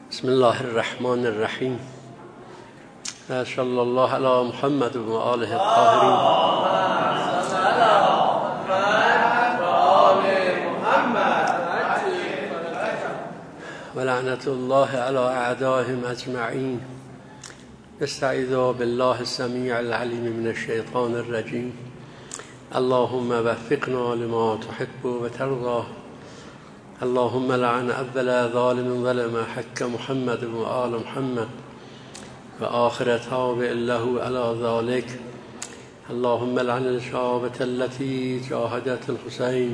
بسم الله الرحمن الرحیم. صلی الله علی محمد و آله الطاهرین. و لعنت الله علی اعدائهم اجمعین. استعیذ بالله السمیع العلیم من الشیطان الرجیم. اللهم وفقنا لما تحب و ترضى. اللهم لعن اول ظالم ظلم حق محمد و آل محمد و آخر تابع له على ذلك. اللهم لعن الشعابة التي جاهدت الحسين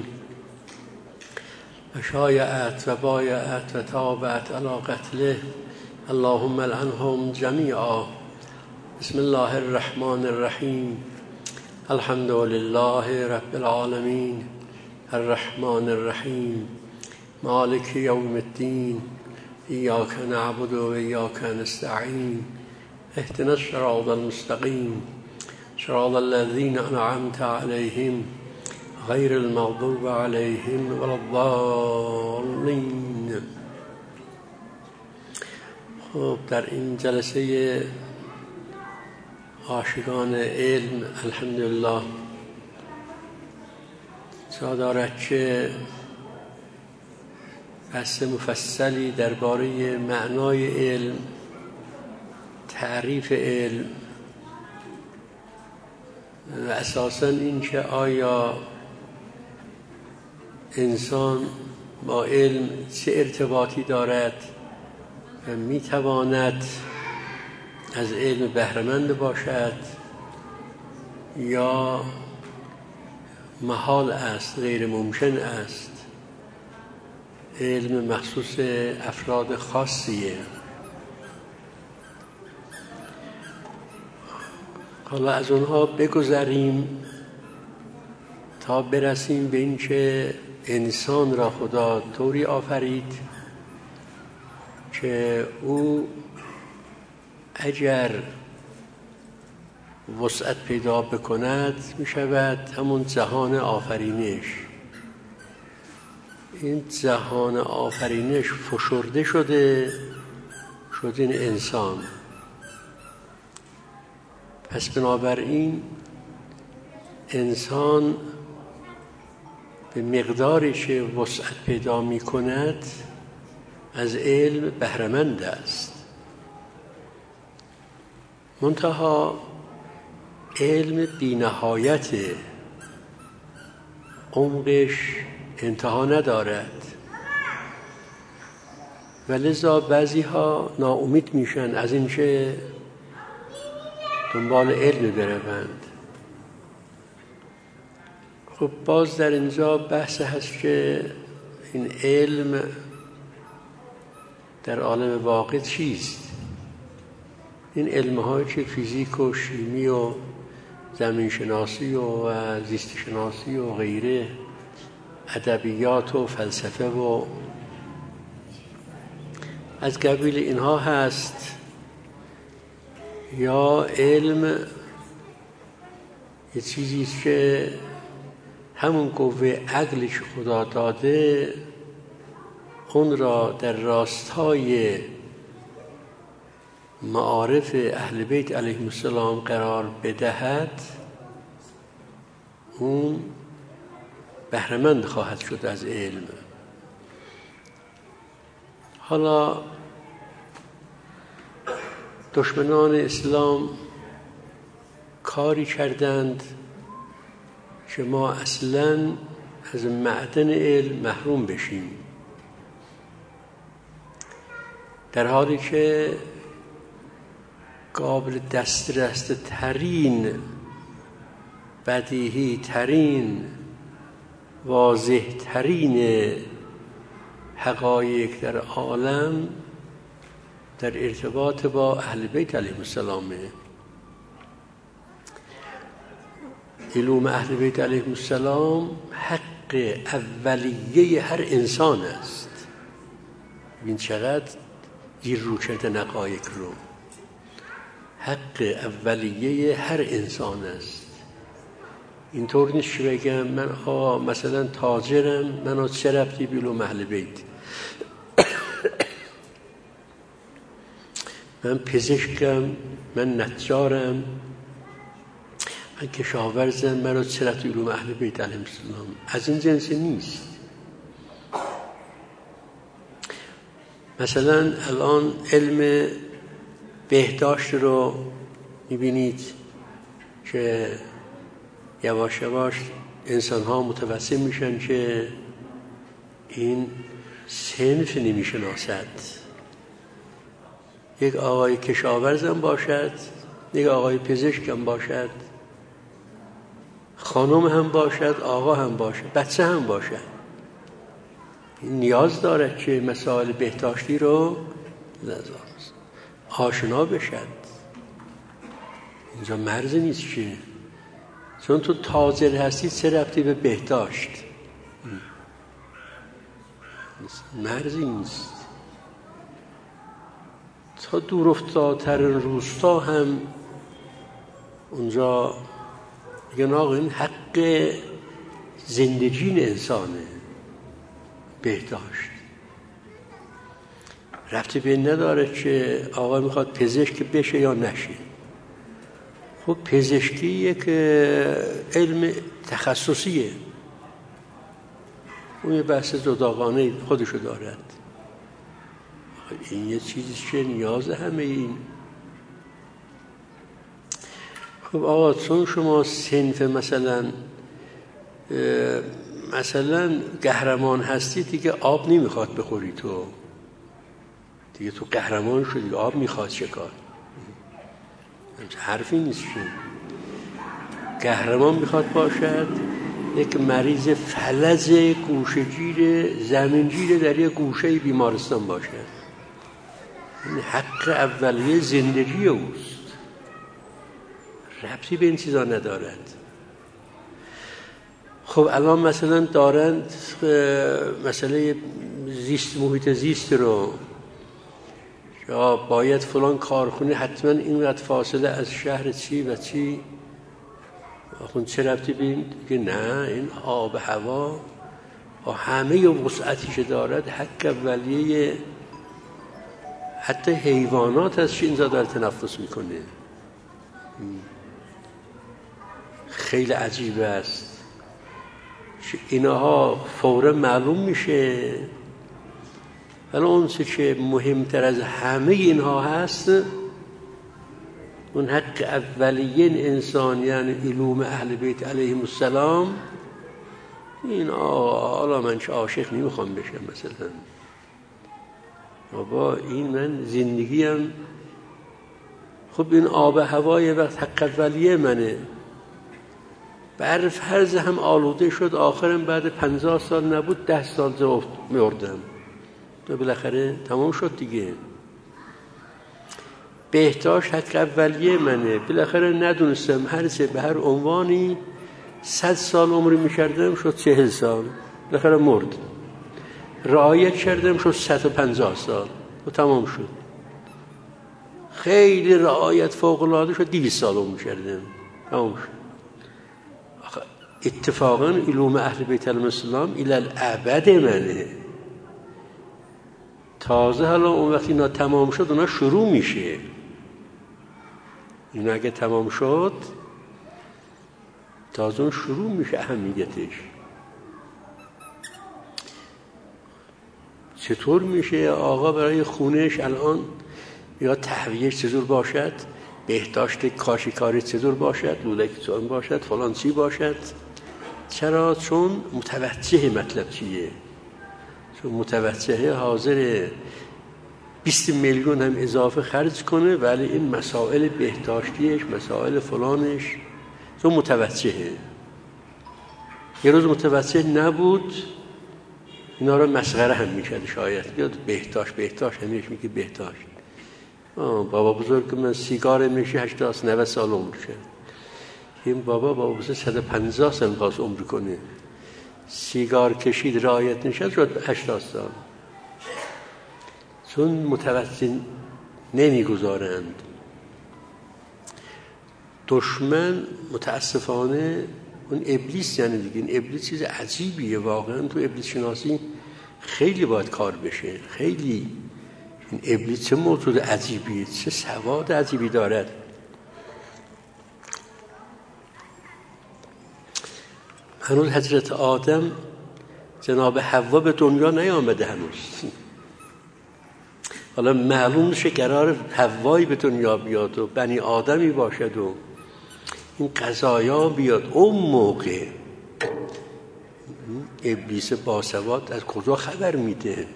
و شایعت و بایعت و تابعت على قتله. اللهم لعنهم جميعا. بسم الله الرحمن الرحیم. الحمد لله رب العالمین الرحمن الرحیم مالک یوم الدین. ایاک نعبد و ایاک نستعین. اهدنا الصراط المستقیم صراط الذین انعمت علیهم غیر المغضوب علیهم ولا الضالین. خب، در این جلسه عاشقان علم الحمدلله جا دارد که بحث مفصلی درباره معنای علم، تعریف علم و اساساً این که آیا انسان با علم چه ارتباطی دارد و میتواند از علم بهره‌مند باشد یا محال است، غیر ممکن است. علم مخصوص افراد خاصیه. حالا از اونها بگذریم تا برسیم به این که انسان را خدا طوری آفرید که او اگر وسعت پیدا بکند می شود همون جهان آفرینش. این جهان آفرینش فشرده شده شد این انسان. پس بنابراین انسان به مقداری که وسعت پیدا می کند از علم بهره‌مند است. منتها علم بی نهایت، عمقش انتها ندارد و لذا بعضی ها ناامید میشن از اینکه دنبال علم بروند. خب باز در اینجا بحث هست که این علم در عالم واقع چیست؟ این علم‌هایی که فیزیک و شیمی و زمینشناسی و زیستشناسی و غیره، ادبیات و فلسفه و از قبیل اینها هست، یا علم یه چیزیست که همون قوه عقلی که خدا داده اون را در راستای معارف اهل بیت علیهم السلام قرار بدهد، اون بهره‌مند خواهد شد از علم. حالا دشمنان اسلام کاری کردند که ما اصلاً از معدن علم محروم بشیم، در حالی که قابل دسترس ترین، بدیهی ترین، واضح ترین حقایق در عالم در ارتباط با اهل بیت علیهم السلام. علوم اهل بیت علیهم السلام حق اولیه هر انسان است. این چقدر گیر رو کرده نقایق رو. حق اولیه هر انسان است. اینطور نیست که بگم من مثلا تاجرم، منو چه ربطی به علوم اهل بیت؟ من پزشکم، من نجارم، من کشاورزم، من چرا تو علوم اهل بیت علیهم السلام؟ از این جنس نیست. مثلا الان علم بهداشت رو میبینید که یواش یواش انسان ها متوسل میشن که این صنف نمیشناسد. یک آقای کشاورزم باشد، یک آقای پزشکم باشد، خانم هم باشد، آقا هم باشد، بچه هم باشد، این نیاز داره که مسائل بهداشتی رو آشنا بشد. اینجا مرزی نیست که چون تو تاجر هستی چه ربطی به بهداشت؟ مرزی نیست. تا دور افتادترین روستا هم اونجا میگن آقا این حق زندگی انسانه. بهداشت ربطی به این نداره که آقا میخواد پزشک بشه یا نشه. خب پزشکی یک علم تخصصیه، اون یه بحث جداگانه خودشو دارد. این یه چیزی که نیاز همه این. خب آقا چون شما صنف مثلا قهرمان هستی دیگه آب نمیخواد بخوری، تو دیگه تو قهرمان شدی، آب میخواد چه کار؟ حرفی نیست که قهرمان میخواد باشد یک مریض فلج گوشه‌گیر زمینگیر در یک گوشه بیمارستان باشد. این حق اولیه زندگی اوست، ربطی به این چیزا ندارد. خب الان مثلا دارند مسئله زیست، محیط زیست رو، یا باید فلان کارخونه حتما اینقدر فاصله از شهر چی و چی. آخون چه ربطی بین؟ که نه، این آب هوا و همه وسعتی که دارد حق اولیه حتی حیوانات از چی اینجا داره تنفس میکنه. خیلی عجیب است. اینها فورا معلوم میشه، ولی اون چه که مهمتر از همه اینها هست اون حق اولیه انسان، یعنی علوم اهل بیت علیهم السلام. این حالا من چه عاشق نمیخوام بشم مثلا، بابا این من زندگیم. خب این آب هوای وقت حق اولیه منه، بر فرض هم آلوده شد، آخرم بعد 50 سال نبود 10 سال زفت میردم، تو بالاخره تمام شد دیگه. بهداشت حق اولیه منه، بالاخره ندونستم هر چه به هر عنوانی 100 سال عمری میکردم شد 40 سال، بالاخره مرد. رعایت کردم شد 150 سال و تمام شد. خیلی رعایت فوق العاده شد 200 سال عمر کردم، تمام شد. اتفاقا علوم اهل بیت علیهم السلام الی الابد منه. تازه حالا اون وقتی اینا تمام شد اونا شروع میشه. اینا اگه تمام شد تازه اون شروع میشه اهمیتش. چطور میشه آقا برای خونش الان یا تهویهش چطور باشد، بهداشت کاشیکاری چطور باشد، لولک چون باشد، فلان چی باشد؟ چرا؟ چون متوجه مطلب چیه. چون متوجه حاضر 20 میلیون هم اضافه خرج کنه، ولی این مسائل بهداشتیش، مسائل فلانش، چون متوجهه. یه روز متوجه نبود اینا رو مسخره هم میکرد، شاید بیاد بهداشت همیشه میگه بهداشت. بابا بزرگ من سیگار میشه 80 سال عمر کرد. این بابا بزرگ 150 سال خواست عمر کنه، سیگار کشید رعایت نشد شد 80 سال. چون متوجه نمیگذارند. دشمن متاسفانه اون ابلیس، یعنی دیگه این ابلیس چیز عجیبیه واقعا. تو ابلیس شناسی خیلی باید کار بشه، خیلی. این ابلیس چه موجود عجیبی، چه سواد عجیبی دارد. هنوز حضرت آدم جناب حوا به دنیا نیامده هنوز. حالا معلوم شه قرار حوایی به دنیا بیاد و بنی آدمی باشد و این قضایا بیاد. اون موقع ابلیس باسواد از کجا خبر میده؟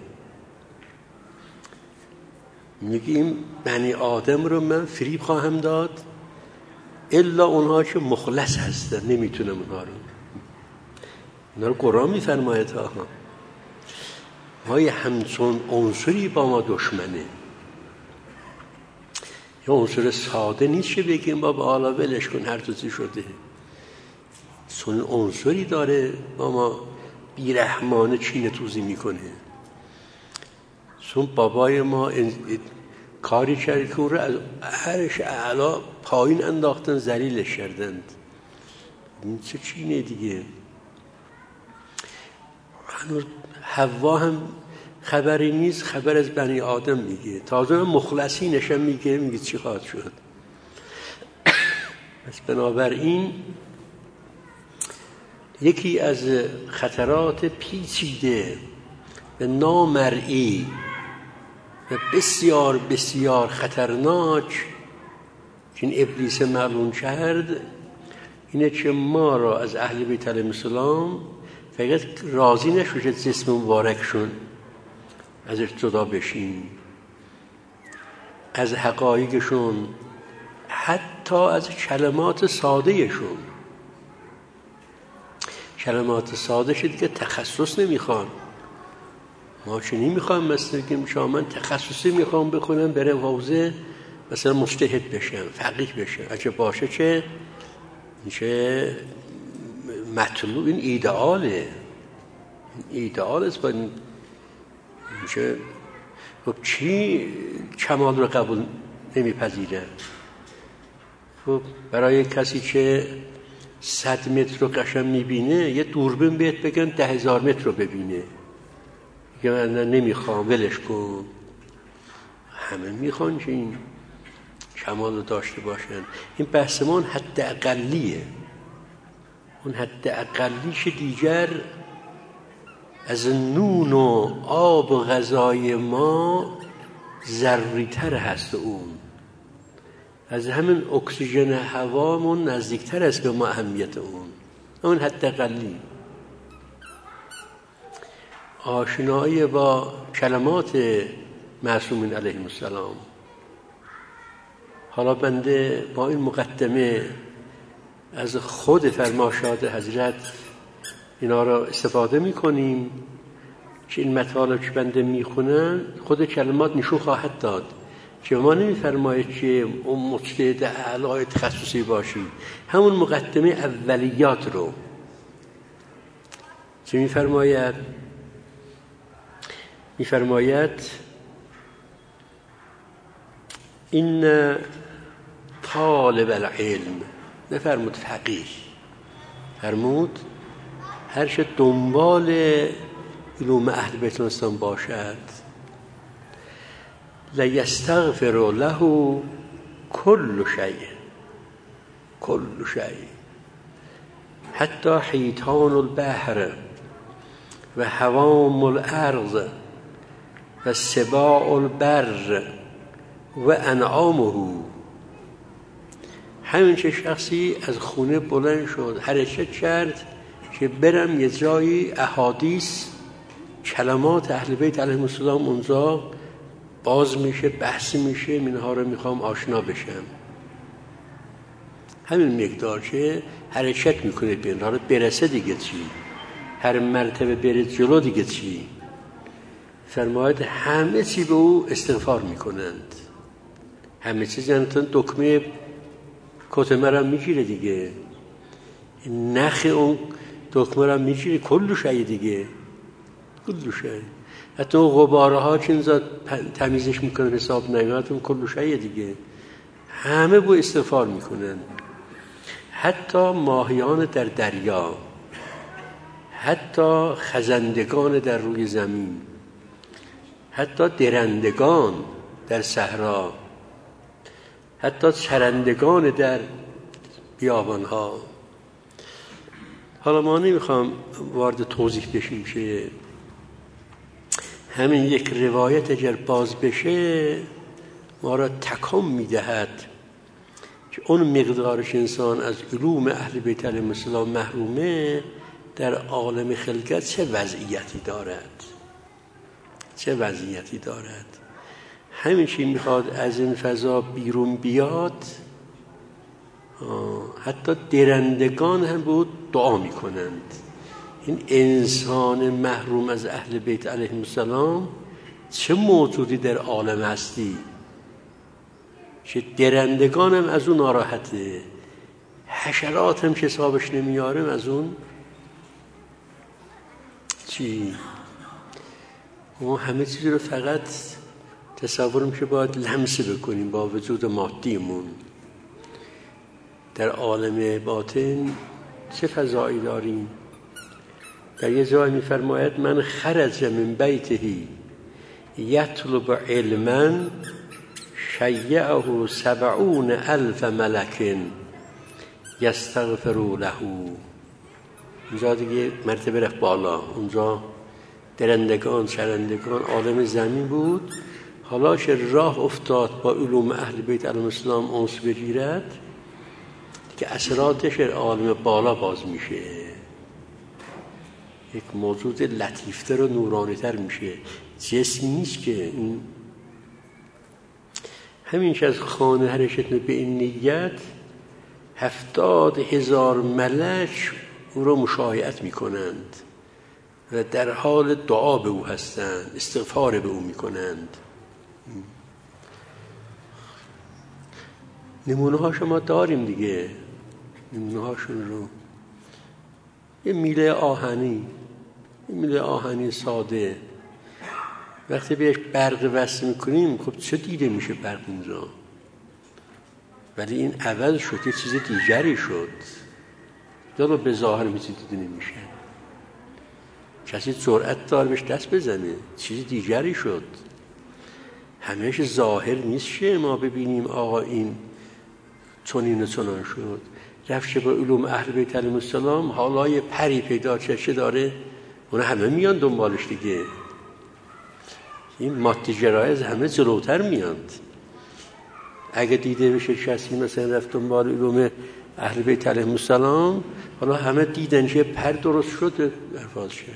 میگه این بنی آدم رو من فریب خواهم داد الا اونها که مخلص هستن، نمیتونم اونا رو قرآن میفرماید ها ما یه همچون عنصری با ما دشمنه. یا عنصر ساده نیست که بگیم بابا حالا ولش کن هر چیزی شده، چون عنصری داره با ما بیرحمانه چینه توزی میکنه. چون بابای ما کاری کرد که اون رو از عرش اعلا پایین انداختن، ذلیلش کردند. این چه چینه دیگه. هنوز حوا هم خبری نیست، خبر از بنی آدم میگه. تازه مخلصینش هم میگه چی خواهد شد. پس بنابراین یکی از خطرات پیچیده و نامرئی و بسیار بسیار خطرناک که این ابلیس معلوم کرد اینه که ما را از اهل بیت علیهم السلام فقط راضی نشد جسم مبارکشون ازش جدا بشیم، از حقایقشون، حتی از کلمات سادهشون. کلمات ساده شد که تخصص نمیخوان. ما چه نمیخوام مثلا بگیم شما من تخصصی میخوام بخونم برم حوزه مثلا مجتهد بشم، فقیه بشم. اگه باشه چه میشه مطلوب، این ایدئاله، این ایدئال است. باید میشه خب چی کمال رو قبول نمیپذیره؟ خب برای کسی که 100 متر رو قشنگ میبینه یه دوربین بهت بگن 10,000 متر رو ببینه، میگه من نمیخوام ولش کن. همه میخوان که این کمال رو داشته باشن. این بحث ما حد اقلیه. اون حد اقلیش دیگر از نون و آب و غذای ما ضروری‌تر هست. اون از همین اکسیژن هوامون نزدیکتر است به ما اهمیت اون حد اقلی. آشنایی با کلمات معصومین علیهم السلام. حالا بنده با این مقدمه از خود فرمایشات حضرت اینا را استفاده میکنیم که این مطالب که بنده میخونن خود کلمات نشون خواهد داد که ما نمیفرماید که اون مجتهد اعلی تخصصی باشی. همون مقدمه اولیات رو چه میفرماید؟ میفرماید این طالب العلم، نفرمود فقیه، فرمود هر چه دنبال علوم اهل بیت الاسلام باشد لیستغفر له کل شیء حتی حیتان البحر و هوام الارض و سباع البر و انعامه. همین چه شخصی از خونه بلند شد حرکت کرد که برم یه جایی احادیث کلمات اهل بیت علیهم السلام اونجا باز میشه، بحث میشه، اینها رو میخوام آشنا بشم. همین مقدار که حرکت میکنه به اینها رو برسه دیگه چی؟ هر مرتبه بره جلو دیگه چی؟ فرماید همه چی به او استغفار میکنند. همه چیز یعنی دکمه کتمه را میگیره دیگه، نخ اون دکمه را میگیره، کلو شایی دیگه، کلو شایی. حتی اون غباره ها که اینجا تمیزش میکنن حساب نمیاد، اون کلو شایی دیگه. همه با استغفار میکنن. حتی ماهیان در دریا، حتی خزندگان در روی زمین، حتی درندگان در صحرا، حتی چرندگان در بیابانها. حالا ما نمیخوام وارد توضیح بشیم که همین یک روایت اگر باز بشه ما را تکان میدهد که اون مقدارش انسان از علوم اهل بیت علیهم السلام محرومه، در عالم خلقت چه وضعیتی دارد، چه وضعیتی دارد. همین چی میخواد از این فضا بیرون بیاد. حتی درندگان هم بود دعا میکنند این انسان محروم از اهل بیت علیهم السلام چه موجودی در عالم هستی که درندگان هم از اون ناراحته، حشرات هم حسابش نمیارم از اون چی. ما همه چیز رو فقط تصور میشه باید لمس بکنیم با وجود مادیمون. در عالم باطن چه فضایی داریم. در یه جای میفرماید من خرج من بیته یطلب علما شیعه 70,000 ملک یستغفر له. اونجا دیگه مرتبه رفت بالا، اونجا درندگان چرندگان عالم زمین بود. حالا که راه افتاد با علوم اهل بیت علیهم السلام انس بگیرد که اثراتش عالم بالا باز میشه، یک موجود لطیفتر و نورانیتر میشه، جسمی نیست که این. همینش از خانه حرکت به این نیت 70,000 ملک او را مشایعت میکنند و در حال دعا به او هستند، استغفار به او میکنند. نمونه هاشو ما داریم دیگه، نمونه هاشون رو. یه میله آهنی ساده وقتی بهش برق وصل میکنیم خب چه دیده میشه برق اینجا، ولی این عوض شد، یه چیز دیگری شد. دارو به ظاهر میچی دیده نمیشه، کسی جرأت دار بهش دست بزنه، چیز دیگری شد. همهش ظاهر نیست که ما ببینیم آقا این چنین و چنان شد. رفت با علوم اهل بیت علیهم السلام حالا یه پری پیدا چه داره، اون همه میان دنبالش دیگه. این مادی جرایز همه جلوتر میاند. اگه دیده بشه کسی مثلا رفت دنبال علوم اهل بیت علیهم السلام، حالا همه دیدن که پر درست شده درفاز شد.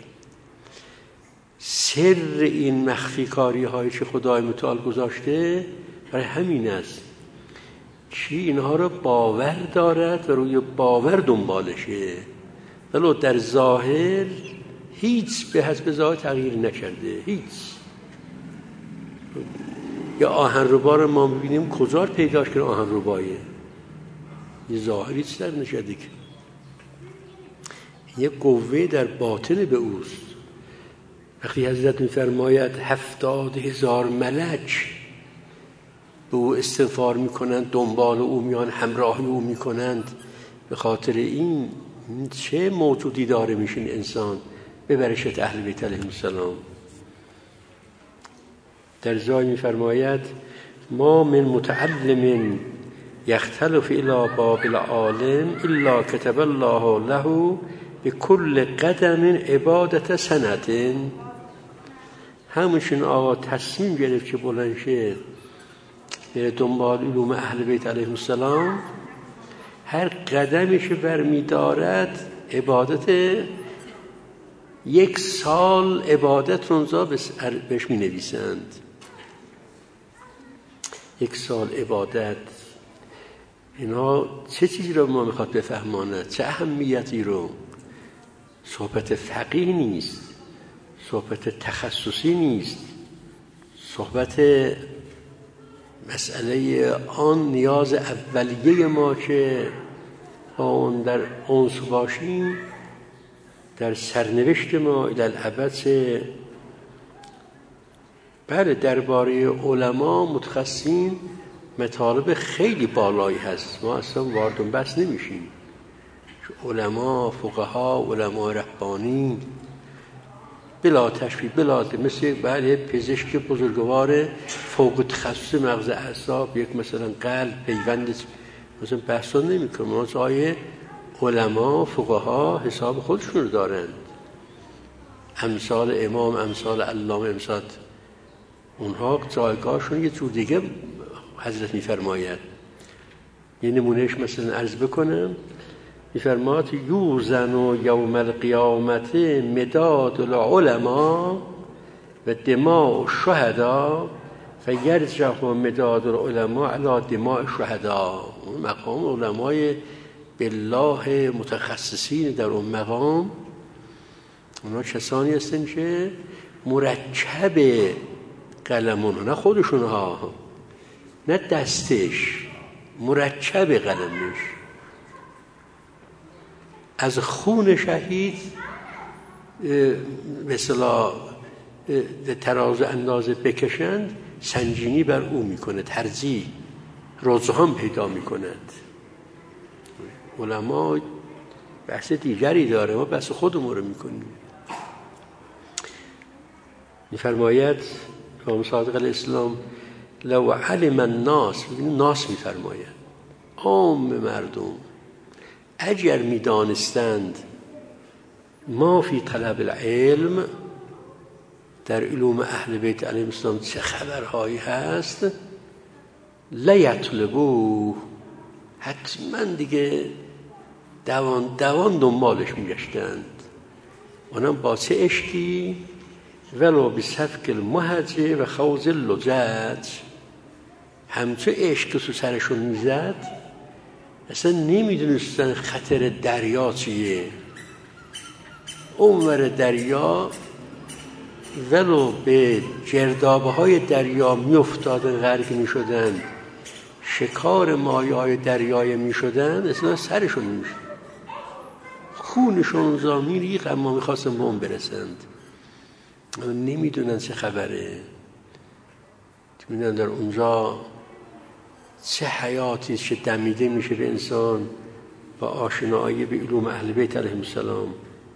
سر این مخفی کاری هایی که خدای متعال گذاشته برای همین است که اینها رو باور دارد و روی باور دنبالشه، ولو در ظاهر هیچ به حسب ظاهر تغییر نکرده، هیچ. یا آهنربا رو ما ببینیم کجا پیداش کنه آهنربایه، یه ظاهری چیز در نشده که یه قوه در باطن به اوست. وقتی حضرت می‌فرماید 70,000 ملک به او استغفار میکنند، دنبال او میان، همراهی او میکنند، به خاطر این چه موجودی داره میشین انسان به برکت اهل بیت علیهم السلام. در جای میفرماید ما من متعلم یختلف الی باب العالم الا کتب الله له بكل قدم عبادت سنت. همشون آقا تصمیم گرفت که بلند شه به دنبال علوم اهل بیت علیهم السلام، هر قدمش برمی دارد عبادت 1 سال عبادت رو اونجا بهش می نویسند. 1 سال عبادت. اینا چه چیزی رو ما میخواد بفهماند، چه اهمیتی رو. صحبت فقیه نیست، صحبت تخصصی نیست، صحبت مسئله آن نیاز اولیه ما که با اون در انس باشیم، در سرنوشت ما الالعبد. بله درباره علما متخصصین مطالب خیلی بالایی هست، ما اصلا وارد بحث نمیشیم. علما، فقها، علما ربانی بلا تشبیه مثل بله پزشک بزرگوار فوق تخصص مغز اعصاب، یک مثلا قلب پیوند مثلا بحثا نمی‌کنه. آیه علما فقها حساب خودشون رو دارند، امثال امام، امثال علامه، امثال اونها جایگاهشون یه جور دیگه حضرت میفرماید. یه نمونهش مثلا عرض بکنم، میفرماد یوزن یوم القیامت مداد العلماء و دماء الشهداء فیرجح مداد العلماء علی دماء الشهداء. مقام علمای بالله متخصصین در اون مقام، اونا کسانی هستن که مرکب قلمون، نه خودشون ها، نه دستش، مرکب قلمش از خون شهید به اصطلاح تراز اندازه بکشند، سنجینی بر او میکنه، ترجیح رجحان پیدا میکند. علما بحث دیگری داره، ما بحث خودمون رو میکنیم. میفرماید امام صادق علیه السلام لو علم الناس میفرماید عام مردم اگر میدانستند ما فی طلب العلم، در علوم اهل بیت علیهم السلام چه خبرهایی هست، لیطلبوه، حتما دیگه دوان دنبالش میگشتند. اونم با چه عشقی، ولو بسفک المهج و خوض اللجج، همچه عشق که تو سرشون میزد اصلا نمیدونستن خطر دریا چیه. اونور دریا ولو به گردابه های دریا میافتادن، غرق میشدن، شکار مایه های دریای میشدن، اصلا سرشون میشد، خونشون زامین ریخ، اما میخواستن به اون برسند. نمیدونن چه خبره، میدونن در اونجا چه حیاتی چه دمیده میشه به انسان با آشنایی به علوم اهل بیت علیهم السلام.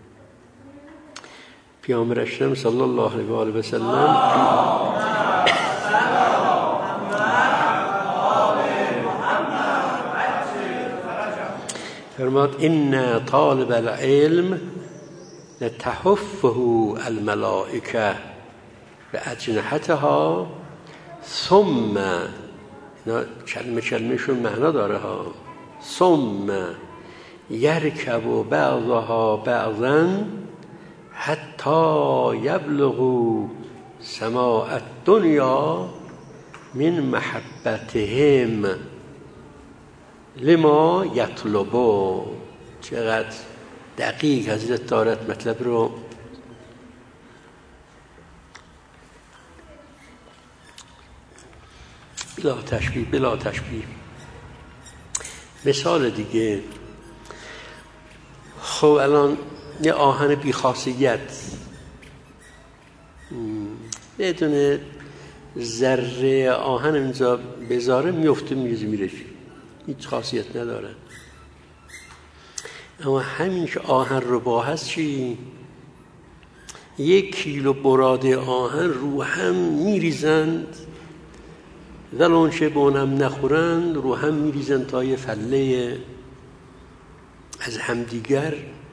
پیامبر اکرم صلی الله علیه و آله و سلم فرمود ان طالب العلم لتحفه الملائکه باجنحتها ثم، کلمه شون معنا داره ها، ثم یرکب بعضها بعضا حتی یبلغوا سماء الدنیا من محبتهم لما یطلبون. چقدر دقیق حضرت دارد مطلب رو. بلا تشبیه. مثال دیگه، خب الان یه آهن بی‌خاصیت بدون ذره آهن اینجا بذاره میفته میره، هیچ خاصیت نداره. اما همین که آهن رو با هست چی؟ 1 کیلو براده آهن رو هم میریزند، ولون چه به اونم نخورند رو هم میریزند تا یه فله از همدیگر.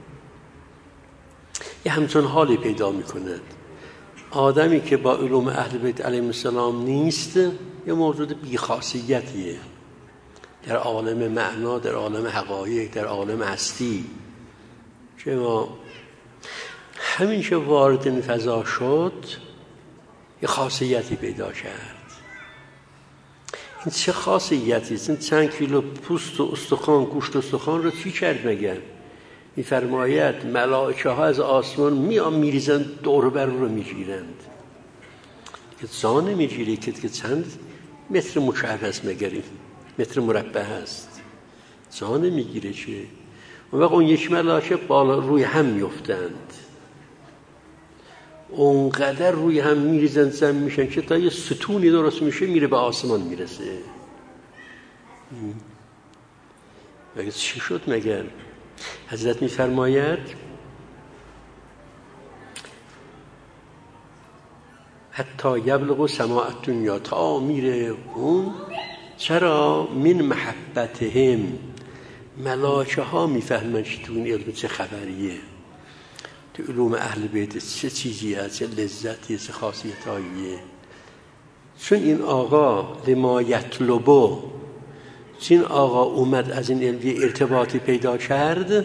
یه همچون حالی پیدا میکنند. آدمی که با علوم اهل بیت علیهم السلام نیست یه موجود بی‌خاصیتیه در عالم معنا، در عالم حقایق، در عالم هستی. که ما همین که وارد این فضا شد یه خاصیتی پیدا کرد. این چه خاصیتی است؟ این چند کیلو پوست و استخوان، گوشت و استخوان رو چی کرد مگر؟ می‌فرماید ملائکه ها از آسمان میریزن دور بر رو میگیرند. که زانه میگیری که چند متر مکعب هست مگریم، متر مربع هست، زانه میگیره چه؟ اون وقت اون یک ملائکه بالا روی هم میفتند، اونقدر روی هم میریزن زن میشن که تا یه ستونی درست میشه میره به آسمان میرسه. مگر چی شد مگر؟ حضرت میفرماید حتی یبلغ سماع الدنیا، تا میره اون. چرا؟ من محبتهم، ملائکه ها میفهمن چی تو این علم چه خبریه، تو علوم اهل بیت چه چیزی هست، چه لذتیه، چه خاصیتاییه. چون این آقا لما یطلبو، چون آقا اومد از این علم ارتباطی پیدا کرد،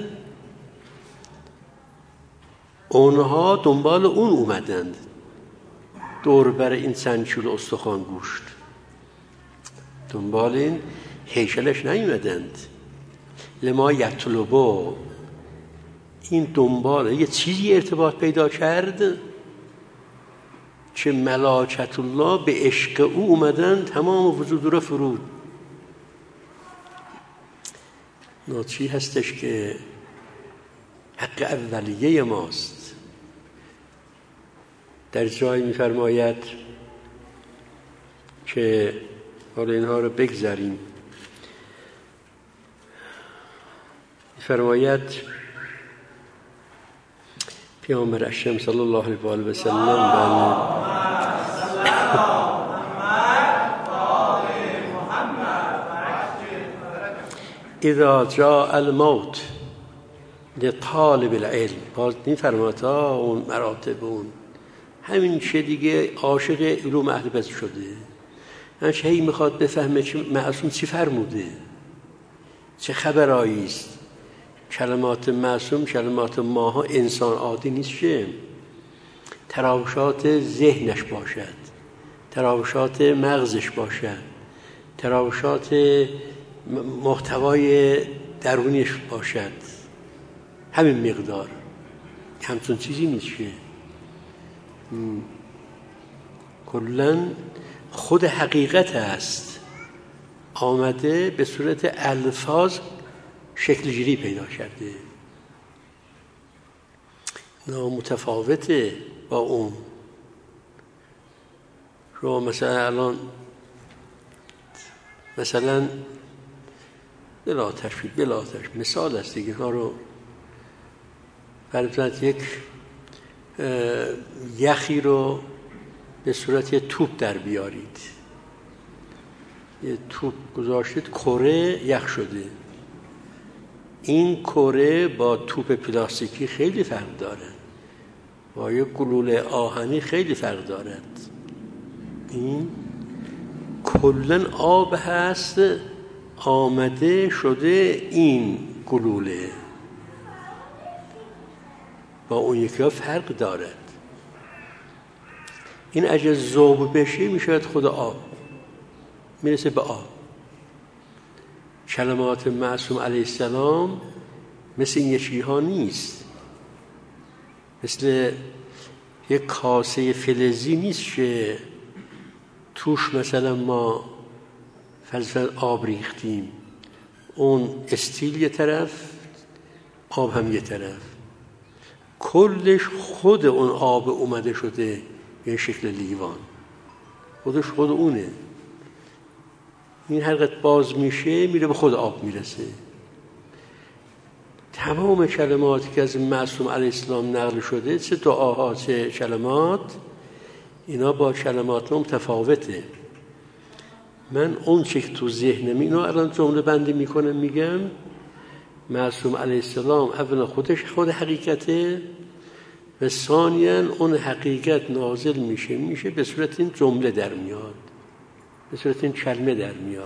اونها دنبال اون اومدند، دور بر این سنچول استخوان گوشت، دنبال این هیکلش نیومدند. لما یطلبو، این دنبال یه چیزی ارتباط پیدا کرد که ملائکت الله به عشق او اومدن تمام وجود را فرود. چی هستش که حق اولیه ماست. در جای می‌فرماید که حالا اینها رو بگذاریم، می‌فرماید پیامبر اکرم صلی الله علیه و آله و سلم اذا جاء الموت لطالب العلم، باز می‌فرماید اون مراتب، اون همین چه دیگه عاشق علوم اهل بیت شده، همیشه هی میخواد بفهمه که معصوم چی فرموده، چه خبرایی است. کلمات معصوم کلمات ماها انسان عادی نیست که تراوشات ذهنش باشد، تراوشات مغزش باشد، تراوشات محتوای درونیش باشد، همین مقدار، همچون چیزی نیست که کلن خود حقیقت است، آمده به صورت الفاظ شکل گیری پیدا کرده، متفاوته با اون. رو مثلا الان بلا تشبیه مثال است دیگه، ها رو فرضاً یک یخی رو به صورت یه توپ در بیارید، یه توپ گذاشتید، کره یخ شده. این کره با توپ پلاستیکی خیلی فرق داره، با یک گلوله آهنی خیلی فرق دارد. این کلن آب هست آمده شده این گلوله، با اون یکی ها فرق دارد. این اگه ذوب بشه میشود خود آب، میرسه به آب. کلمات معصوم علیه السلام مثل این یکی ها نیست، مثل یک کاسه فلزی نیست که توش مثلا ما فلسفه آب ریختیم، اون استیل یه طرف، آب هم یه طرف، کلش خود اون آب اومده شده به شکل لیوان، خودش خود اونه. این هر قدر باز میشه میره به خود آب میرسه. تمام کلماتی که از معصوم علیه السلام نقل شده، چه دعاها چه کلمات، اینا با کلمات متفاوته. من اون چه تو ذهنم، اینا الان جمله بندی میکنم، میگم معصوم علیه السلام اولا خودش خود حقیقته، و ثانیاً اون حقیقت نازل میشه به صورت این جمله در میاد، به صورت این کلمه در میاد.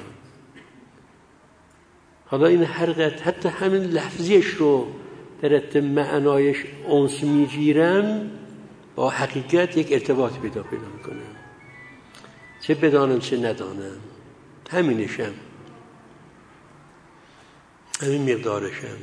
حالا این هر قدر حتی همین لفظیش رو در حد معنایش انس میگیرم، با حقیقت یک ارتباط پیدا میکنم، چه بدانم چه ندانم، همینشم، همین مقدارشم،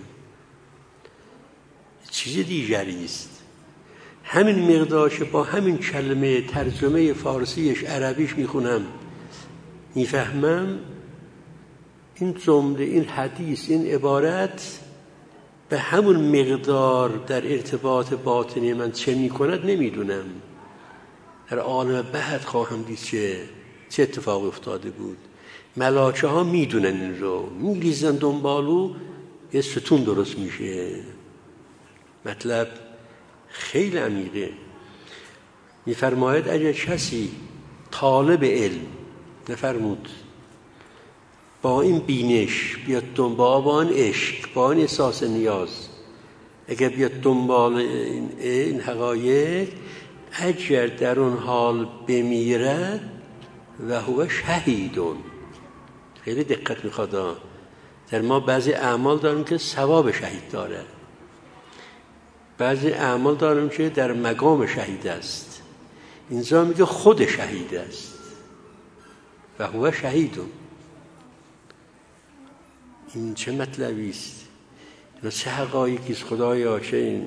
چیز دیگری است. همین مقدارش با همین کلمه ترجمه فارسیش عربیش میخونم میفهمم، این جمله، این حدیث، این عبارت به همون مقدار در ارتباط باطنی من چه میکند نمیدونم. در عالم بعد خواهم دید چه اتفاق افتاده بود. ملائکه ها میدونن این رو، میریزن دنبالو، یه ستون درست میشه. مطلب خیلی عمیقه. می‌فرماید اگر کسی طالب علم نفرمود با این بینش بیاد دنبال، با این عشق، با این احساس نیاز، اگر بیاد دنبال این حقایق، اگر در اون حال بمیرد و هو شهیدون. خیلی دقت میخواد. در ما بعضی اعمال داریم که ثواب شهید داره، بعضی اعمال داریم که در مقام شهید است. اینجا میگه خود شهید است و هو شهیدون. این چه مطلبی است؟ اینا چه حقایقی است خدایا؟ چه این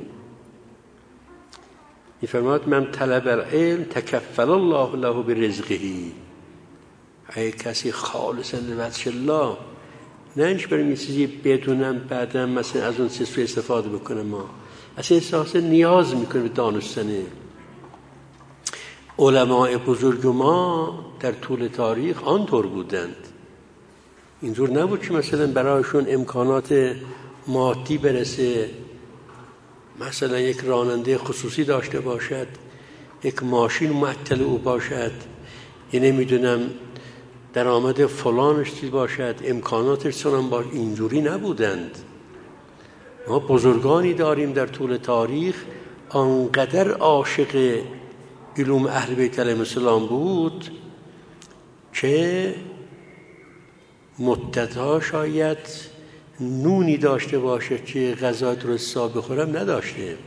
میفرماد من طلب العلم تکفل الله له برزقه. اگه کسی خالصا لوجه الله، نه اینش بریم یه چیزی بدونم بعدم مثلا از اون چیز استفاده بکنم، ما اصلا احساس نیاز میکنه به دانستن. علماء بزرگ ما در طول تاریخ آنطور بودند. اینجور نبود که مثلا برایشون امکانات مادی برسه، مثلا یک راننده خصوصی داشته باشد، یک ماشین معطل او باشد، یه نمیدونم درآمد فلانش چیز باشد، امکاناتش چنان باشه. اینجوری نبودند. ما بزرگانی داریم در طول تاریخ آنقدر عاشق علوم اهل بیت علیهم السلام بود که مدتها شاید نونی داشته باشه که غذا درست بخورم نداشته.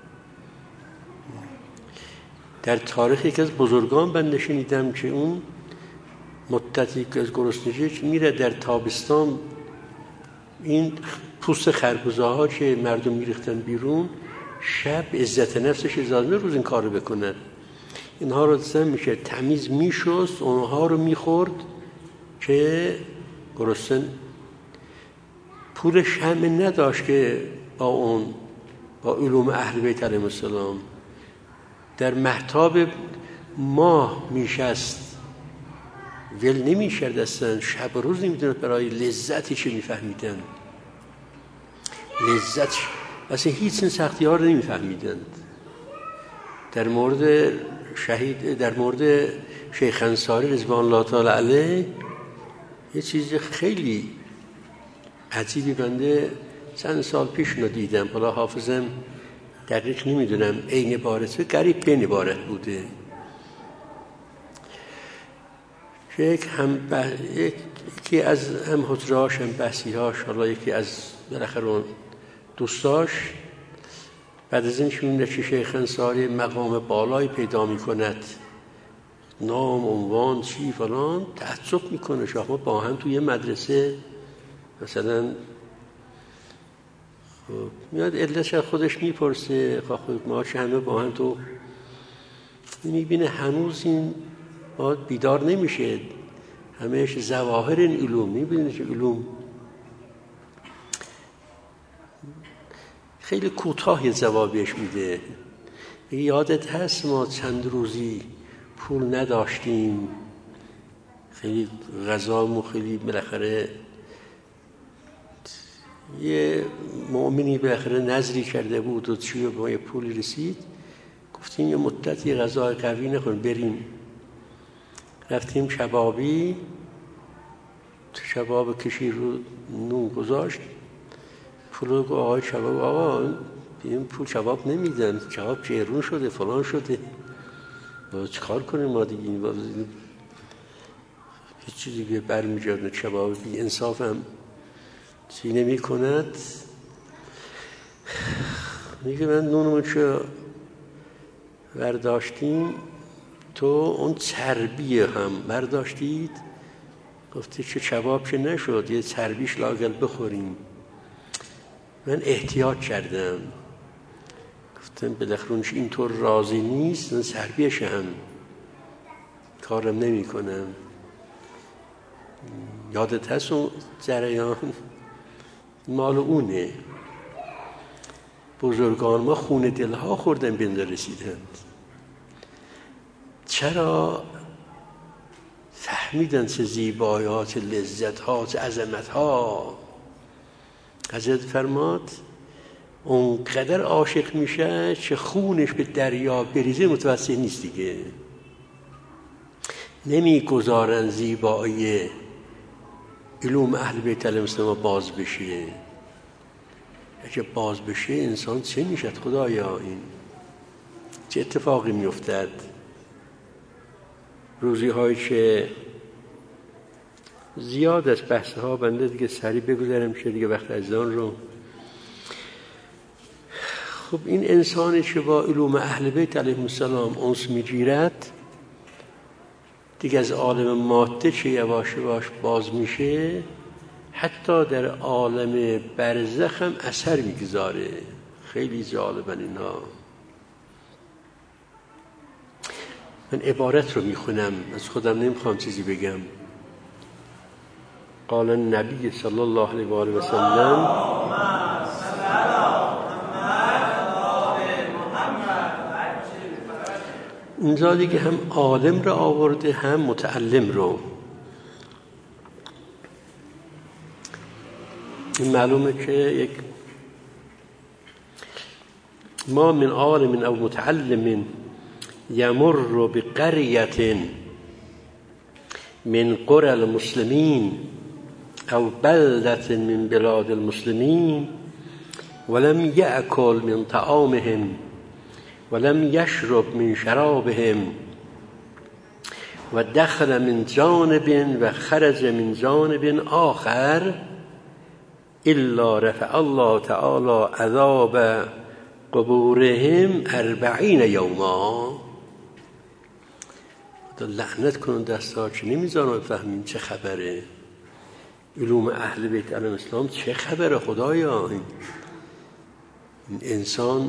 در تاریخ یکی از بزرگان بنده شنیدم که اون مدتی که از گرسنگی میره در تابستان این پوست خربزه ها که مردم میریختن بیرون، شب عزت نفسش اجازه روز این کارو بکنن، اینها رو زن میشه تمیز میشست، اونها رو میخورد که گرسنه. پولش همه نداشت که با علوم اهل بیت علیهم السلام در مهتاب ماه میشست، ول نمیشد اصلا، شب روز نمیدونه برای لذتی چه میفهمیدن، لذت اصلا هیچ این سختی ها رو نمیفهمیدند. در مورد شیخ انصاری رضوان الله تعالی علیه یه چیز خیلی عجیبی بنده چند سال پیش دیدم، حالا حافظم دقیق نمیدونم این عبارت قریب به این عبارت بوده. یکی از هم حجراش هم بحثیهاش، حالا یکی از بالاخره دوستاش بعد از این شونده که شیخ انصاری مقام بالایی پیدا میکند، نام عنوان چی فلان، تعجب میکنه. شما با هم توی مدرسه مثلا میاد علتش خودش میپرسه، خب ما چه همه با هم تو میبینه هنوز این بیدار نمیشه، همهش ظواهر این علوم میبینه که علوم خیلی کوتاه جوابش میده. یادت هست ما چند روزی پول نداشتیم، خیلی غذامو خیلی بالاخره یه مؤمنی بالاخره نظری کرده بود و چیه با یه پولی رسید، گفتیم یه مدتی غذای قوی نخوریم بریم. رفتیم شبابی، شباب کشی رو نون گذاشت، پول رو آقای شباب آقا این پول شباب نمیدن، شباب چهرون شده فلان شده، چه کار کنیم ما دیگه؟ هیچ چیزی که برمی‌گرده شباب بی انصاف هم چی نمی کند. میگه من نونمو چه برداشتیم، تو اون چربی هم برداشتید؟ گفته چه شباب چه نشد، یه چربیش لااقل بخوریم. من احتیاط کردم، گفتم بالاخره اینطور راضی نیست، من چربیش هم کارم نمی کنم. یادت هست اون جریان مال اونه. بزرگان ما خون دلها خوردن بنده رسیدند. چرا؟ فهمیدن چه زیبایی ها، چه لذت ها، چه عظمت ها. حضرت فرماد اونقدر عاشق میشه که خونش به دریا بریزه متوسل نیست دیگه. نمیگذارن زیبایی علوم اهل بیت علیهم السلام باز بشه. اگه باز بشه انسان چه میشد خدایا؟ این چه اتفاقی میافتد؟ روزی هایی که زیاد از بحث ها بنده دیگه سریع بگذارم شه دیگه وقت اذان رو. خب این انسانی که با علوم اهل بیت علیهم السلام انس میگیرد دیگه از عالم ماده چه یواش یواش باز میشه، حتی در عالم برزخ هم اثر میگذاره. خیلی جالبن اینا. من عبارت رو میخونم، از خودم نمیخوام چیزی بگم. قال النبی صلی الله علیه و آله و سلم اینجا دیگه هم عالم رو آورده هم متعلم رو. این معلومه که یک ما من عالم او متعلم یمر بقریة من قرى المسلمین او بلدة من بلاد المسلمین ولم یأکل من طعامهم ولم یشرب من شرابهم و دخل من جانب و خرج من جانب آخر الا رفع الله تعالی عذاب قبورهم 40 یوما. خدا لعنت کنن دستا که نمیذارن بفهمیم چه خبره. علوم اهل بیت علیهم السلام چه خبره خدایا؟ این انسان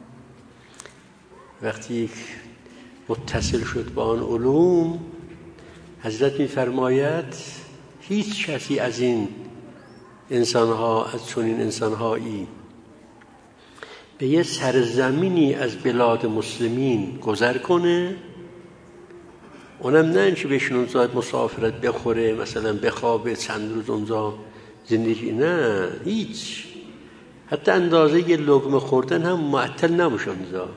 وقتی متصل شد با آن علوم، حضرت می‌فرماید هیچ کسی از این انسان‌ها، از چنین انسان‌هایی به یه سرزمینی از بلاد مسلمین گذر کنه، اونم نه اینکه بهشون اونجا مسافرت بخوره، مثلا بخوابه چند روز اونجا زندگی، نه هیچ، حتی اندازه یه لقمه خوردن هم معطل نباشه اونجا،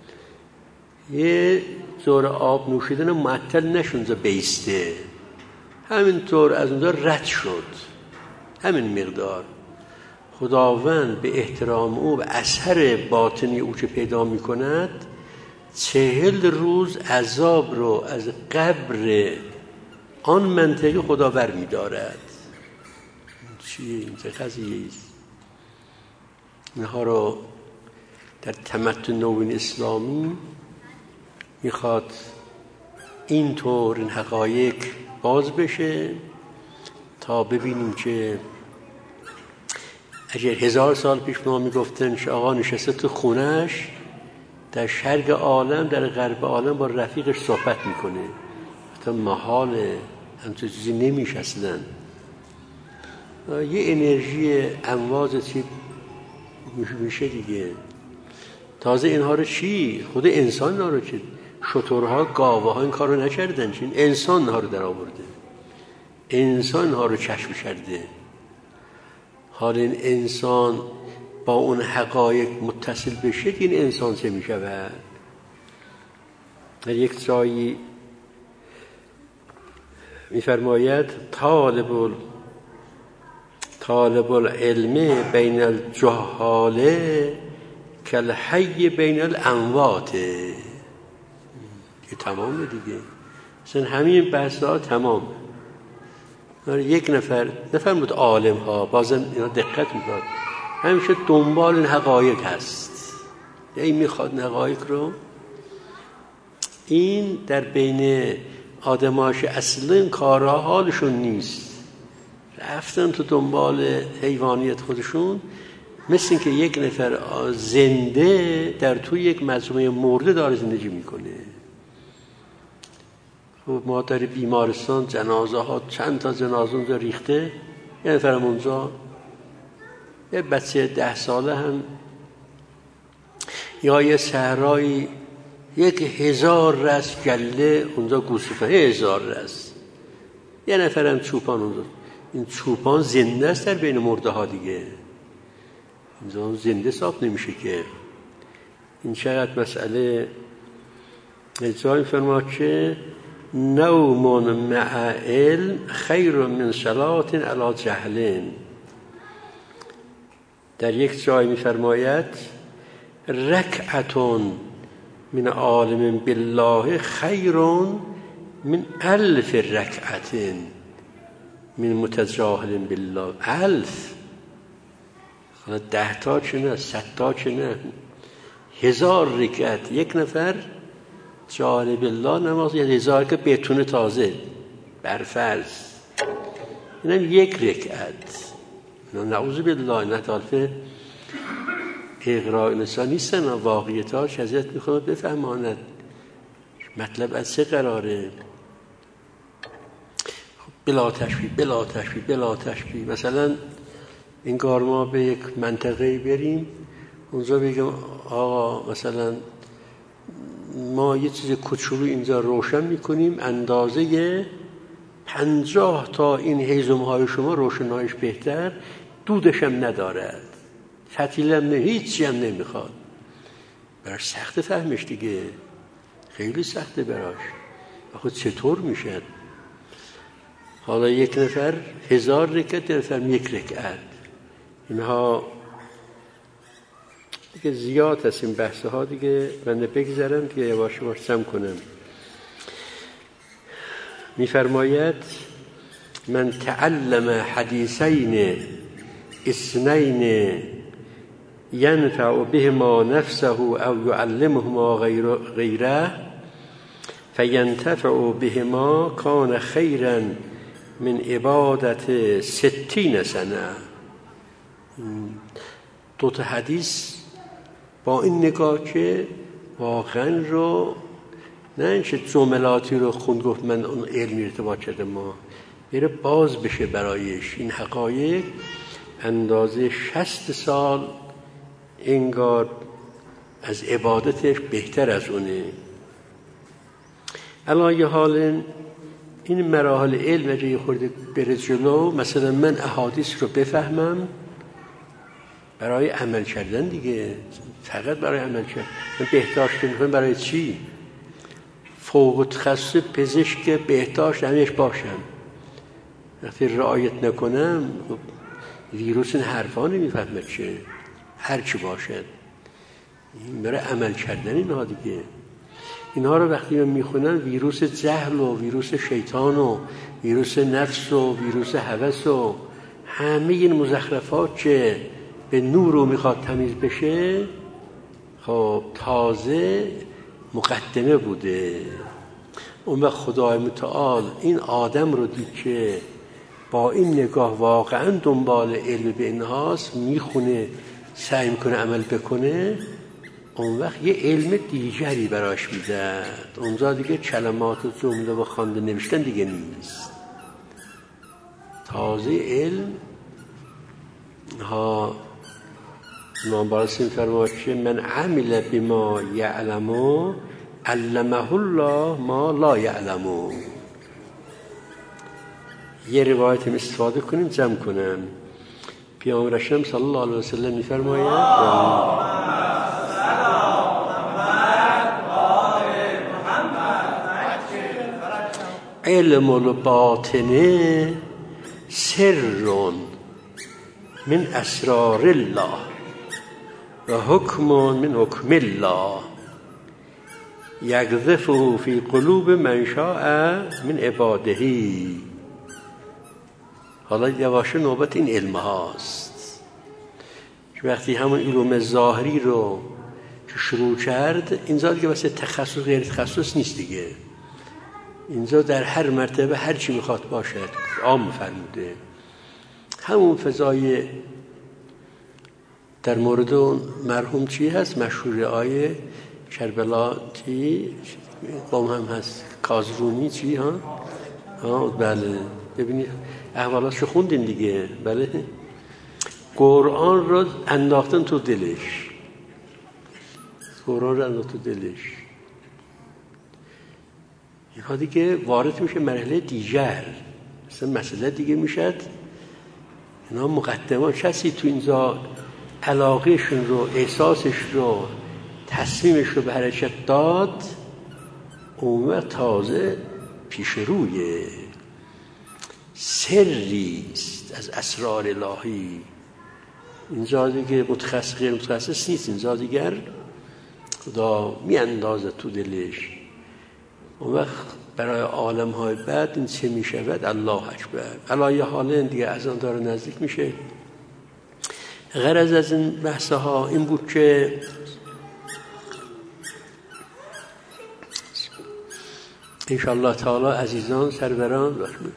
یه جور آب نوشیدن هم معطل نشه اونجا بیسته، همینطور از اونجا رد شد. همین مقدار خداوند به احترام او و اثر باطنی او که پیدا می کند 40 روز عذاب رو از قبر آن منطقه خدا بر می دارد. چیه این؟ چه قضیه است؟ اینها رو در تمدن نوین اسلامی میخواد اینطور این حقایق باز بشه تا ببینیم که اگر 1000 سال پیش ما میگفتن که آقا نشسته تو خونش در شرق عالم در غرب عالم با رفیقش صحبت میکنه، حتی محاله، همچون چیزی نمیشه اصلا. یه انرژی امواج چی میشه دیگه. تازه اینها رو چی؟ خود انسان ها رو چی؟ شترها، گاوه ها این کار رو نکردن، چی؟ انسان ها رو در آورده، انسان ها رو کشف کرده. حال این انسان با اون حقایق متصل بشه که این انسان چه می شود؟ در یک جایی می فرماید طالب العلم بین الجهاله کالحی بین الاموات. که تمامه دیگه، مثلا همین بحث ها تمام. یک نفر عالم ها بازم اینا دقت میکنه، همیشه دنبال این حقایق هست، این میخواد حقایق رو. این در بین آدماش اصلا کارها حالشون نیست، رفتن تو دنبال حیوانیت خودشون، مثل این که یک نفر زنده در توی یک مجموعه مرده داره زندگی میکنه. خب ما در بیمارستان جنازه ها، چند تا جنازه اونجا ریخته، یه نفرم اونجا یه بچه 10 ساله هم، یا یه صحرایی 1000 رس گله اونجا گوسفند، 1000 رس، یه نفرم چوپان اونجا. این چوپان زنده است در بین مرده ها دیگه. اینجا زنده حساب نمیشه که. این چقدر مسئله اجزای فرما که نوم مع علم خیر من صلات علی جهل. در یک جای می‌فرماید رکعتون من عالم بالله خیر من 1000 رکعت من متجاهل بالله. 1000 حالا 10 تا چه نه، 100 تا چه نه، 1000 رکعت یک نفر جاهل بالله نماز، 1000 که بتونه تازه برفرض، اینم یک رکعت. نعوذ بالله، نه طالب اغراء نسا نیستن، واقعیتاش حضرت میخواد بفهماند مطلب از چه قراره. بلا تشبیه. مثلا این کار ما به یک منطقه بریم، اونجا بگم آقا مثلا ما یه چیز کوچولو اینجا روشن میکنیم، اندازه 50 تا این هیزم‌های شما روشنایش بهتر، دودش هم ندارد، فتیل هم هیچی هم نمیخواد. براش سخت فهمش دیگه، خیلی سخته براش. خود چطور میشد؟ حالا یک نفر 1000 رکعت، یک نفر یک رکعت. اینها دیگه زیاد هست این بحث ها دیگه، من بگذارم دیگه یواش یواش سم کنم. میفرماید من تعلم حدیثین اثنین ینفع بهما نفسه او یعلمهما غیره فینتفع بهما کان خیرا من عبادت 60 سنه. دو تا حدیث با این نگاه که واقعا رو نه اینکه جملاتی رو خوند گفت من اون علمی ارتباط کرده، ما میره باز بشه برایش این حقایق، اندازه 60 سال انگار از عبادتش بهتر از اونه. علایه حال این مراحل علم اگه خورده بره جلو، مثلا من احادیث رو بفهمم برای عمل کردن دیگه، فقط برای عمل کردن. من بهداشت میکنم برای چی؟ فوق تخصص پزشک بهداشت همیش باشم، وقتی رعایت نکنم ویروس این حرفا نمیفهمه چه، هر چی باشد. این برای عمل کردن اینها دیگه. اینها رو وقتی من میخونم ویروس جهل و ویروس شیطان و ویروس نفس و ویروس هوس و همه این مزخرفات که به نور رو میخواد تمیز بشه، خب تازه مقدمه بوده. اون وقت خدای متعال این آدم رو دید که با این نگاه واقعا دنبال علم به اینهاست، میخونه، سعی میکنه عمل بکنه، اون وقت یه علم دیگری براش میداد. اونجا دیگه کلمات و جمله و خوانده نوشتن دیگه نیست، تازه علم ها. امام باقر فرمود که من عمل بما یعلم علمه الله ما لا یعلم. یه روایت استفاده کنیم جمع کنم. پیامبر اکرم صلی الله علیه و سلم می‌فرماید علم الباطن سر من اسرار الله و حکم من حکم الله یقذفه فی قلوب من شاء من عباده. حالا یواش نوبت این علم هاست. وقتی همون علوم ظاهری رو که شروع کرد، اینجا دیگه واسه تخصص غیر تخصص نیست دیگه، اینجا در هر مرتبه هر چی میخواد باشد عام فرموده. همون فضای در مورد اون مرحوم چی هست مشهور، آیه کربلا چی قوم هم هست، کازرومی چی ها بله، ببینید احوالاتشو خوندین دیگه. بله، قرآن رو انداختن تو دلش، قرآن رو انداختن تو دلش. اینها دیگه وارد میشه مرحله دیگر، مثلا مسئله دیگه میشد. اینا مقدمات. کسی تو اینجا علاقهشون رو، احساسش رو، تصمیمش رو به حرکت داد، اون وقت تازه پیش روی سریست از اسرار الهی. اینجا دیگه متخصص غیر متخصص نیست، اینجا دیگر خدا می اندازه تو دلش. اون وقت برای عالم‌های بعد این چه می شود؟ الله اکبر. علایه حال دیگه از آن داره نزدیک میشه. غرض از این بحث‌ها این بود که انشاءالله تعالی عزیزان سروران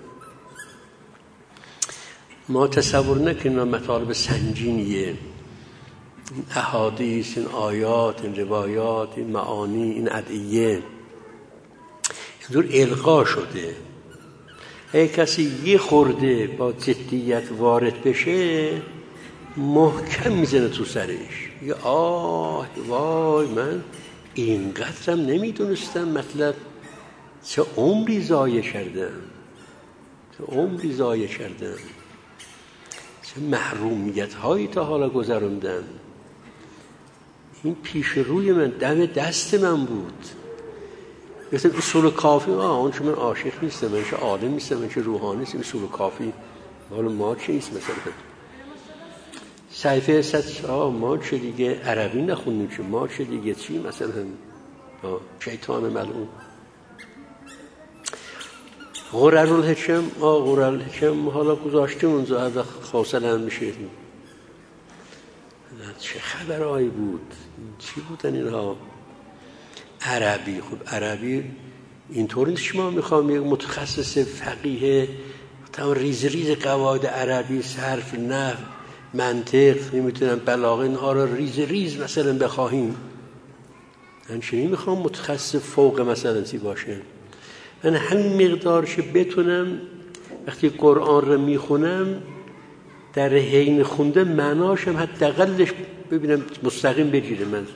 ما تصور نکنیم مطالب سنگینیه، این احادیث، این آیات، این روایات، این معانی، این ادعیه اینجور القا شده. اگه کسی یه خورده با جدیت وارد بشه محکم میزنه تو سرش، یه آه وای من اینقدرم نمیدونستم، مطلب چه عمری ضایع کردم، چه محرومیت هایی تا حالا گذروندم. این پیش روی من، دم دست من بود. مثل اصول کافی، اون چه من عاشق نیستم، من چه عالم نیستم، من چه روحانی نیستم، اصول کافی حالا ما چیست؟ مثلا صحیفه 100 ما چه دیگه عربی نخوندیم، چه ما چه دیگه چی، مثلا شیطان ملعون. غررالحکم حالا گذاشتیم اونجا، هر وقت خاصل هم میشه. چه خبرهایی بود، چی بودن اینها؟ عربی. خب عربی اینطور نیست شما میخوام یک متخصص فقیه تمام ریز قواعد عربی، صرف، نحو، منطق، نمیتونم بلاغه، اینها رو ریز مثلا بخواهیم. من چنین میخوام متخصص فوق مثلا چی باشه. من همین مقدارش بتونم وقتی قرآن رو میخونم در حین خونده معناشم حداقلش ببینم مستقیم بگیره. من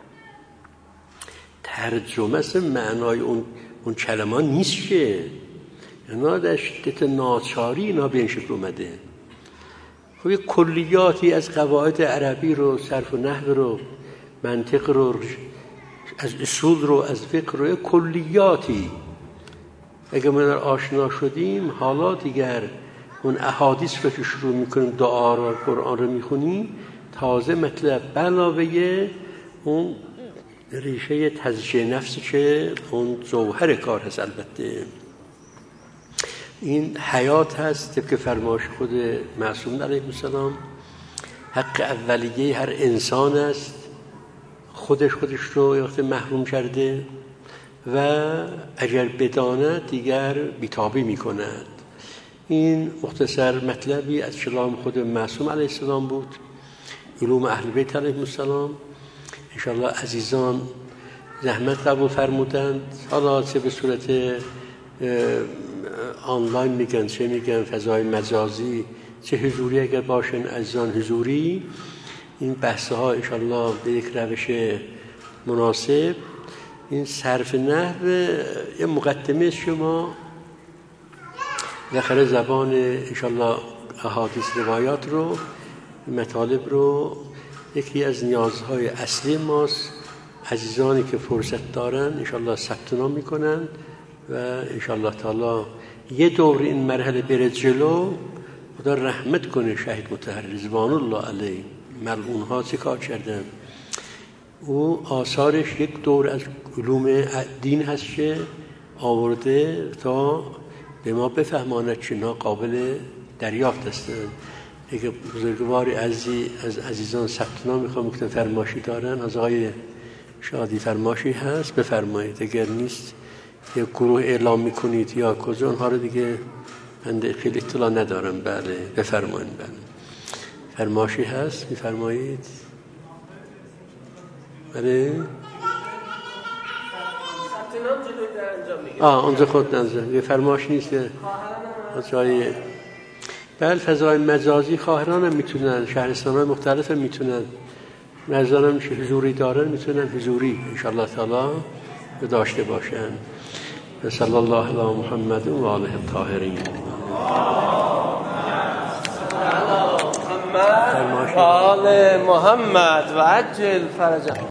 ترجمه اصلا معنای اون کلمه نیست که اینا در شدت ناچاری اینا به این شکل اومده. خب یک کلیاتی از قواعد عربی رو، صرف و نحو رو، منطق رو، از اصول رو، از فقه رو، یک کلیاتی اگه ما آشنا شدیم، حالا دیگر اون احادیث رو که شروع میکنیم، دعا رو، قرآن رو میخونیم، تازه مطلب علاوه اون ریشه تزکیه نفسی که اون جوهر کار هست. البته این حیات هست طبق فرمایش خود معصوم علیه السلام. حق اولیه هر انسان است، خودش رو یه وقت محروم کرده و اگر بداند دیگر بیتابی میکند. این مختصر مطلبی از کلام خود معصوم علیه السلام بود، علوم اهل بیت علیهم السلام. انشاءالله عزیزان زحمت قبول فرمودند، حالا چه به صورت آنلاین میگن، چه میگن فضای مجازی، چه حضوری اگر باشن عزیزان حضوری، این بحث‌ها انشاءالله به یک روش مناسب. این صرف نحو یه مقدمه شما داخل زبان انشاءالله احادیث روایات رو، مطالب رو، یکی از نیازهای اصلی ماست. عزیزانی که فرصت دارن انشاءالله ثبت نام میکنن و انشاءالله تعالی یه دور این مرحله بره جلو. خدا رحمت کنه شهید مطهر رضوان الله علیه، ملعون ها چه کار کردن. او آثارش یک دور از علوم دین هست که آورده تا به ما بفهماند که اینا قابل دریافت هستند. اگه بزرگواری از عزیزان ثبت نام میخوام که فرمایشی دارن، از آقای شادی فرمایشی هست بفرمایید، اگر نیست یه گروه اعلام میکنید یا کجا، اونها رو دیگه من خیلی اطلاع ندارم. بله بفرمایید. بله فرمایشی هست میفرمایید. بله اونجا خود نظر یه فرمایش نیست از جای. بله فضای مجازی خواهران هم میتونن، شهرستان های مختلف هم میتونن، مرزان هم که حضوری دارن میتونن حضوری انشاءالله تعالی داشته باشن. صلی الله علی محمد و آله الطاهرین. محمد و آل محمد و عجل فرجهم.